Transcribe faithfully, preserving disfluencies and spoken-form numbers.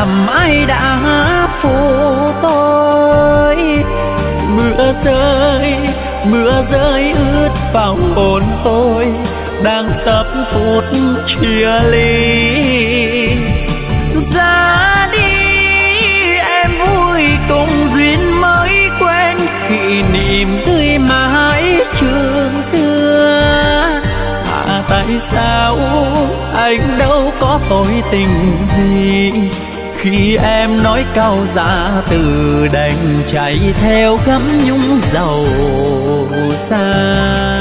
lầm ai đã phụ tôi. Mưa rơi, mưa rơi ướt vào hồn tôi, đang sắp phút chia ly. Ra đi em vui cùng duyên mới quen, kỷ niệm tươi mãi trường xưa. À tại sao anh đâu có tội tình gì, khi em nói câu dạ từ đành chạy theo gấm nhung dầu xa.